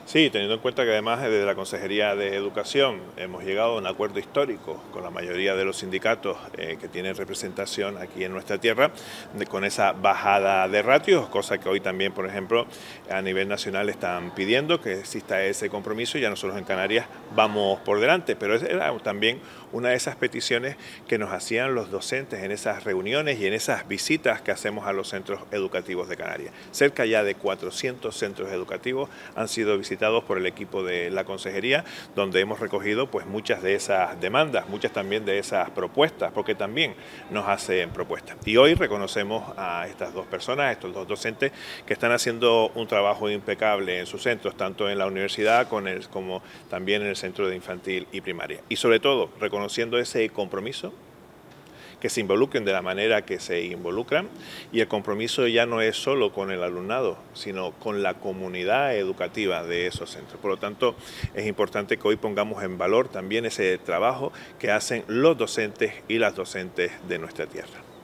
Sí, teniendo en cuenta que además desde la Consejería de Educación hemos llegado a un acuerdo histórico con la mayoría de los sindicatos que tienen representación aquí en nuestra tierra, con esa bajada de ratios, cosa que hoy también, por ejemplo, a nivel nacional están pidiendo que exista ese compromiso. Ya nosotros en Canarias vamos por delante, pero era también una de esas peticiones que nos hacían los docentes en esas reuniones y en esas visitas que hacemos a los centros educativos de Canarias. Cerca ya de 400 centros educativos han sido visitados por el equipo de la consejería, donde hemos recogido pues muchas de esas demandas, muchas también de esas propuestas, porque también nos hacen propuestas. Y hoy reconocemos a estas dos personas, a estos dos docentes, que están haciendo un trabajo impecable en sus centros, tanto en la universidad como también en el centro de infantil y primaria. Y sobre todo, reconociendo ese compromiso, que se involucren de la manera que se involucran, y el compromiso ya no es solo con el alumnado, sino con la comunidad educativa de esos centros. Por lo tanto, es importante que hoy pongamos en valor también ese trabajo que hacen los docentes y las docentes de nuestra tierra.